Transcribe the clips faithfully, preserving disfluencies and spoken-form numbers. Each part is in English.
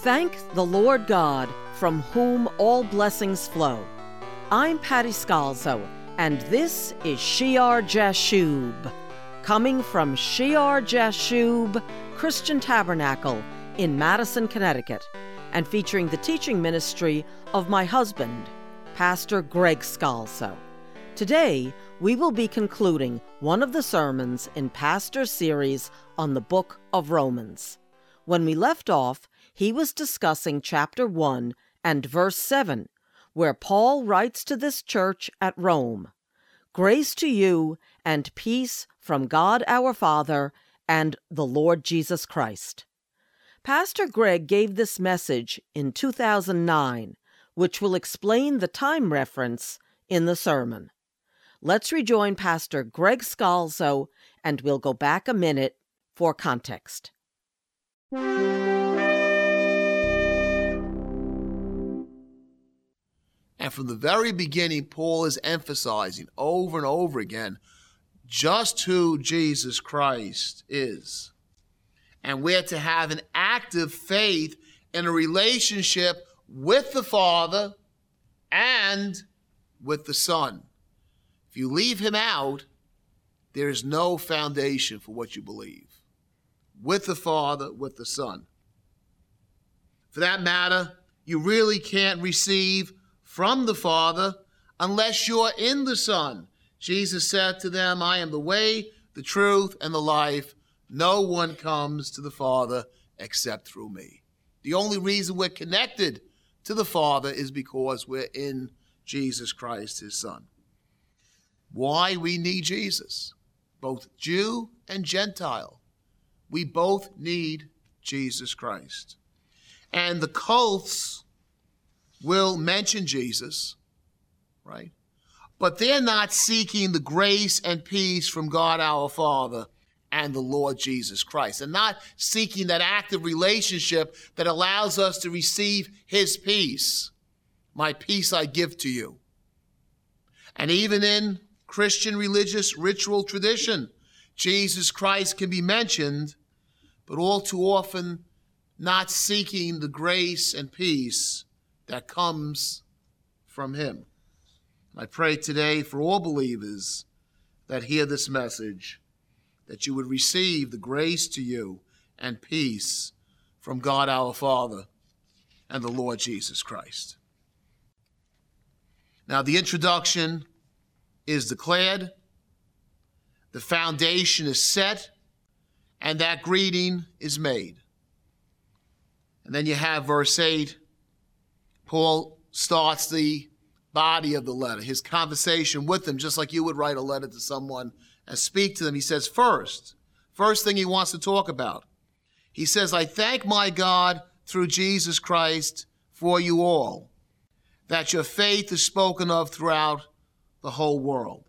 Thank the Lord God, from whom all blessings flow. I'm Patty Scalzo, and this is Shear Jashub, coming from Shear Jashub Christian Tabernacle in Madison, Connecticut, and featuring the teaching ministry of my husband, Pastor Greg Scalzo. Today, we will be concluding one of the sermons in Pastor's series on the book of Romans. When we left off, he was discussing chapter one and verse seven, where Paul writes to this church at Rome, "Grace to you and peace from God our Father and the Lord Jesus Christ." Pastor Greg gave this message in two thousand nine, which will explain the time reference in the sermon. Let's rejoin Pastor Greg Scalzo, and we'll go back a minute for context. And from the very beginning, Paul is emphasizing over and over again just who Jesus Christ is. And we're to have an active faith in a relationship with the Father and with the Son. If you leave him out, there is no foundation for what you believe. With the Father, with the Son. For that matter, you really can't receive from the Father unless you're in the Son. Jesus said to them, "I am the way, the truth, and the life. No one comes to the Father except through me." The only reason we're connected to the Father is because we're in Jesus Christ, his Son. Why we need Jesus, both Jew and Gentile. We both need Jesus Christ. And the cults will mention Jesus, right? But they're not seeking the grace and peace from God our Father and the Lord Jesus Christ. They're not seeking that active relationship that allows us to receive his peace. My peace I give to you. And even in Christian religious ritual tradition, Jesus Christ can be mentioned, but all too often not seeking the grace and peace that comes from him. I pray today for all believers that hear this message, that you would receive the grace to you and peace from God our Father and the Lord Jesus Christ. Now, the introduction is declared, the foundation is set, and that greeting is made. And then you have verse eight. Paul starts the body of the letter, his conversation with them, just like you would write a letter to someone and speak to them. He says first, first thing he wants to talk about. He says, "I thank my God through Jesus Christ for you all, that your faith is spoken of throughout the whole world."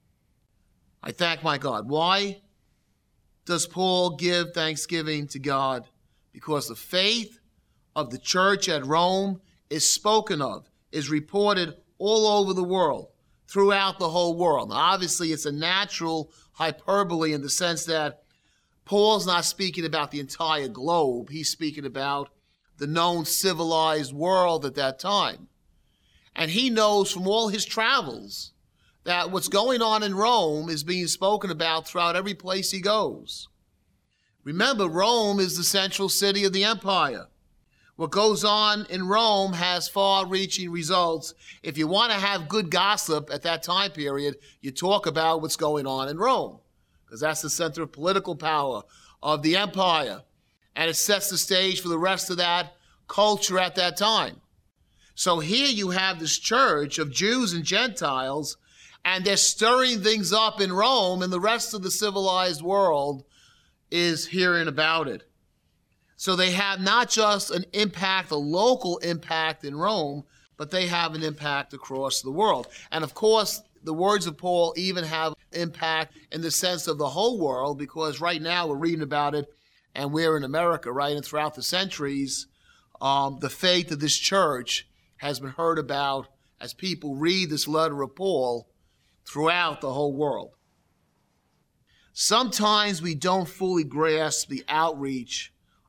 I thank my God. Why does Paul give thanksgiving to God? Because the faith of the church at Rome is spoken of, is reported all over the world, throughout the whole world. Now, obviously, it's a natural hyperbole in the sense that Paul's not speaking about the entire globe. He's speaking about the known civilized world at that time. And he knows from all his travels that what's going on in Rome is being spoken about throughout every place he goes. Remember, Rome is the central city of the empire. What goes on in Rome has far-reaching results. If you want to have good gossip at that time period, you talk about what's going on in Rome, because that's the center of political power of the empire. And it sets the stage for the rest of that culture at that time. So here you have this church of Jews and Gentiles, and they're stirring things up in Rome, and the rest of the civilized world is hearing about it. So they have not just an impact, a local impact in Rome, but they have an impact across the world. And of course, the words of Paul even have impact in the sense of the whole world, because right now we're reading about it, and we're in America, right? And throughout the centuries, um, the faith of this church has been heard about as people read this letter of Paul throughout the whole world. Sometimes we don't fully grasp the outreach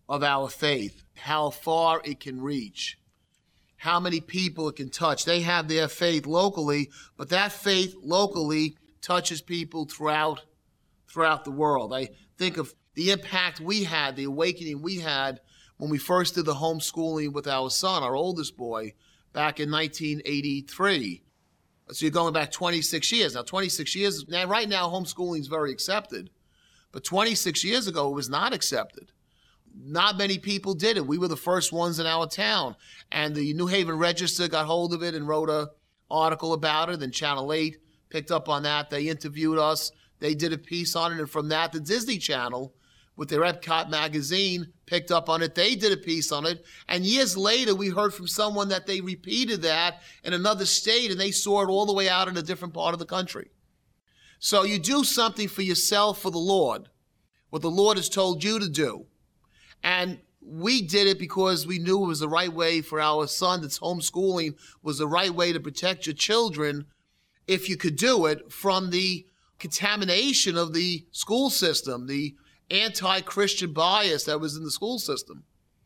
of our faith, how far it can reach, how many people it can touch. They have their faith locally, but that faith locally touches people throughout, throughout the world. I think of the impact we had, the awakening we had when we first did the homeschooling with our son, our oldest boy, back in nineteen eighty-three. So you're going back twenty-six years. Now, twenty-six years, now right now homeschooling is very accepted, but twenty-six years ago it was not accepted. Not many people did it. We were the first ones in our town, and the New Haven Register got hold of it and wrote an article about it, and Channel eight picked up on that. They interviewed us. They did a piece on it, and from that, the Disney Channel, with their Epcot magazine, picked up on it. They did a piece on it. And years later, we heard from someone that they repeated that in another state, and they saw it all the way out in a different part of the country. So you do something for yourself, for the Lord, what the Lord has told you to do. And we did it because we knew it was the right way for our son. That's homeschooling was the right way to protect your children, if you could do it, from the contamination of the school system, the anti-Christian bias that was in the school system.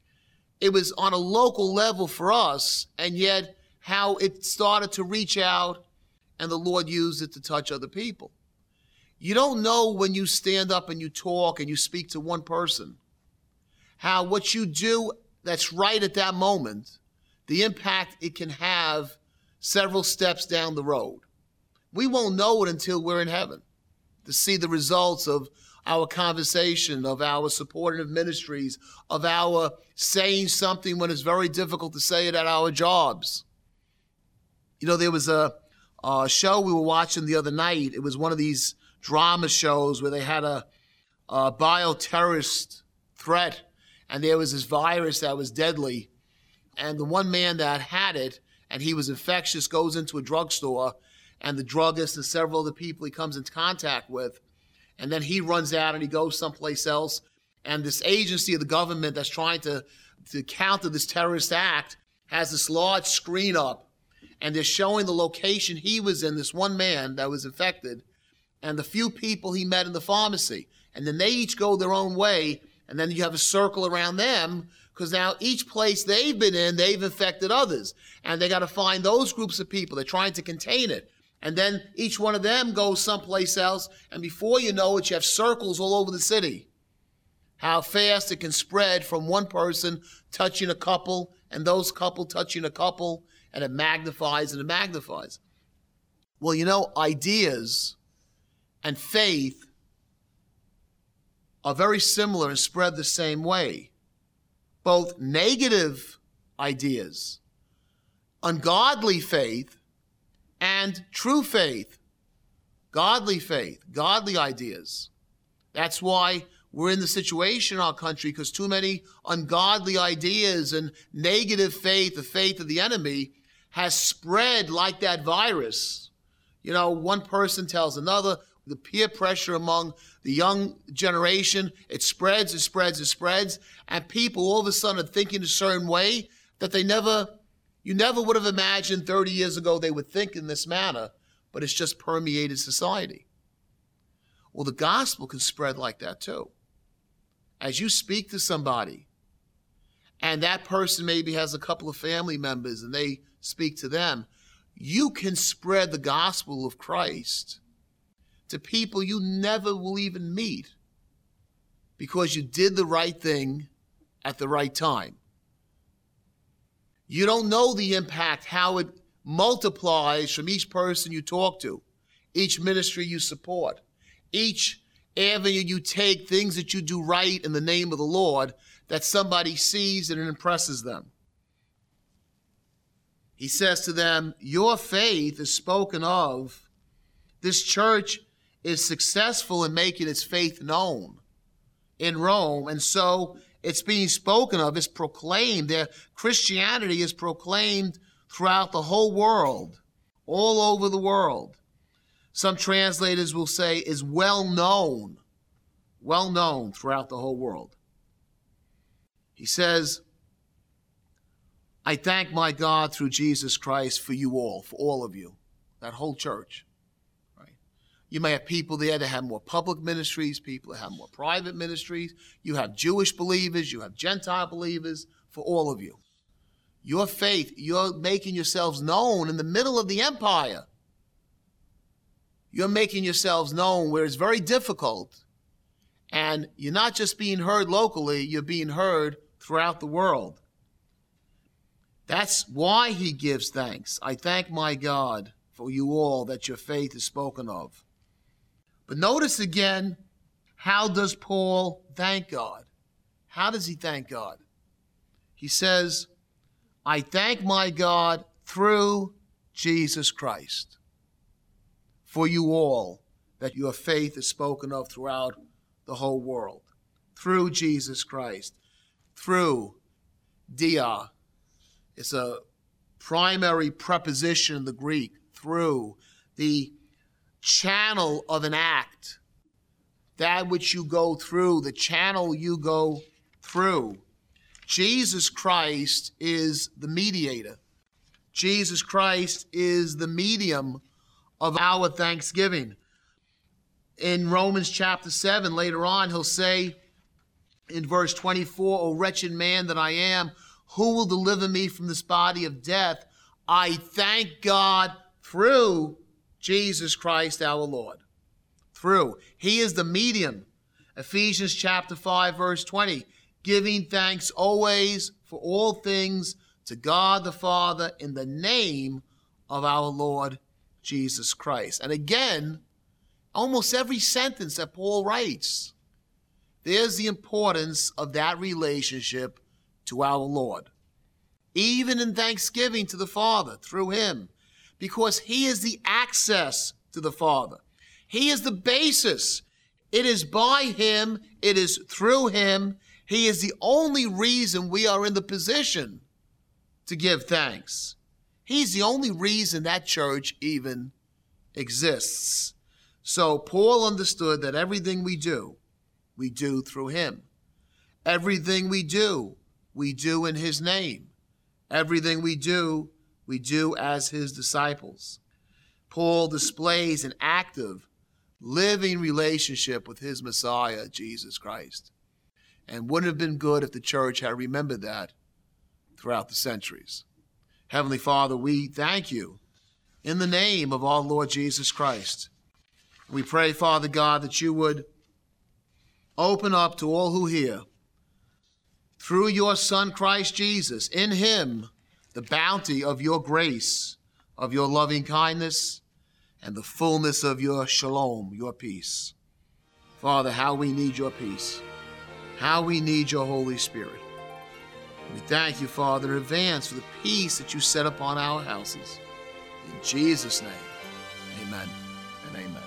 It was on a local level for us, and yet how it started to reach out, and the Lord used it to touch other people. You don't know when you stand up and you talk and you speak to one person, how what you do that's right at that moment, the impact it can have several steps down the road. We won't know it until we're in heaven to see the results of our conversation, of our supportive ministries, of our saying something when it's very difficult to say it at our jobs. You know, there was a, a show we were watching the other night. It was one of these drama shows where they had a, a bioterrorist threat, and there was this virus that was deadly. And the one man that had it, and he was infectious, goes into a drugstore, and the druggist and several other people he comes into contact with, and then he runs out and he goes someplace else. And this agency of the government that's trying to, to counter this terrorist act has this large screen up. And they're showing the location he was in, this one man that was infected, and the few people he met in the pharmacy. And then they each go their own way. And then you have a circle around them, because now each place they've been in, they've infected others. And they got to find those groups of people. They're trying to contain it. And then each one of them goes someplace else, and before you know it, you have circles all over the city. How fast it can spread from one person touching a couple, and those couple touching a couple, and it magnifies and it magnifies. Well, you know, ideas and faith are very similar and spread the same way. Both negative ideas, ungodly faith, and true faith, godly faith, godly ideas. That's why we're in the situation in our country, because too many ungodly ideas and negative faith, the faith of the enemy, has spread like that virus. You know, one person tells another, the peer pressure among the young generation, it spreads, it spreads, it spreads, and people all of a sudden are thinking a certain way that they never You never would have imagined thirty years ago they would think in this manner, but it's just permeated society. Well, the gospel can spread like that too. As you speak to somebody, and that person maybe has a couple of family members and they speak to them, you can spread the gospel of Christ to people you never will even meet, because you did the right thing at the right time. You don't know the impact, how it multiplies from each person you talk to, each ministry you support, each avenue you take, things that you do right in the name of the Lord, that somebody sees and it impresses them. He says to them, your faith is spoken of. This church is successful in making its faith known in Rome, and so it's being spoken of, it's proclaimed. Their Christianity is proclaimed throughout the whole world, all over the world. Some translators will say is well known, well known throughout the whole world. He says, I thank my God through Jesus Christ for you all, for all of you, that whole church. Right? You may have people there that have more public ministries, people that have more private ministries. You have Jewish believers, you have Gentile believers, for all of you. Your faith, you're making yourselves known in the middle of the empire. You're making yourselves known where it's very difficult. And you're not just being heard locally, you're being heard throughout the world. That's why he gives thanks. I thank my God for you all that your faith is spoken of. But notice again, how does Paul thank God? How does he thank God? He says, I thank my God through Jesus Christ for you all that your faith is spoken of throughout the whole world. Through Jesus Christ. Through, dia. It's a primary preposition in the Greek. Through, the channel of an act. That which you go through, the channel you go through. Jesus Christ is the mediator. Jesus Christ is the medium of our thanksgiving. In Romans chapter seven, later on, he'll say in verse twenty-four, O wretched man that I am, who will deliver me from this body of death? I thank God through Jesus Christ our Lord. Through. He is the medium. Ephesians chapter five, verse twenty, giving thanks always for all things to God the Father in the name of our Lord Jesus Christ. And again, almost every sentence that Paul writes, there's the importance of that relationship to our Lord. Even in thanksgiving to the Father through him, because he is the access to the Father. He is the basis. It is by him, it is through him. He is the only reason we are in the position to give thanks. He's the only reason that church even exists. So Paul understood that everything we do, we do through him. Everything we do, we do in his name. Everything we do, we do as his disciples. Paul displays an active, living relationship with his Messiah, Jesus Christ. And wouldn't it have been good if the church had remembered that throughout the centuries. Heavenly Father, we thank you in the name of our Lord Jesus Christ. We pray, Father God, that you would open up to all who hear, through your Son, Christ Jesus, in him, the bounty of your grace, of your loving kindness, and the fullness of your shalom, your peace. Father, how we need your peace, how we need your Holy Spirit. We thank you, Father, in advance for the peace that you set upon our houses. In Jesus' name, amen and amen.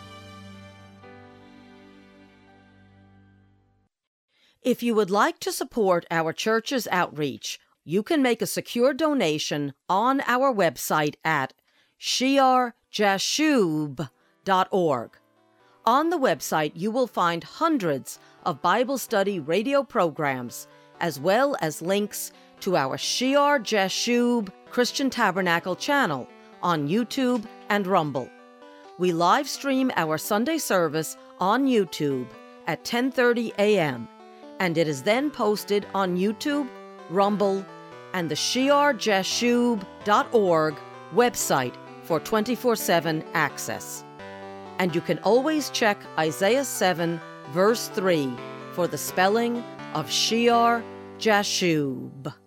If you would like to support our church's outreach, you can make a secure donation on our website at shear jashub dot org. On the website, you will find hundreds of Bible study radio programs, as well as links to our Shear Jashub Christian Tabernacle channel on YouTube and Rumble. We live stream our Sunday service on YouTube at ten thirty a.m., and it is then posted on YouTube, Rumble, and the shear jashub dot org website for twenty-four seven access. And you can always check Isaiah seven, verse three, for the spelling of Shear Jashub.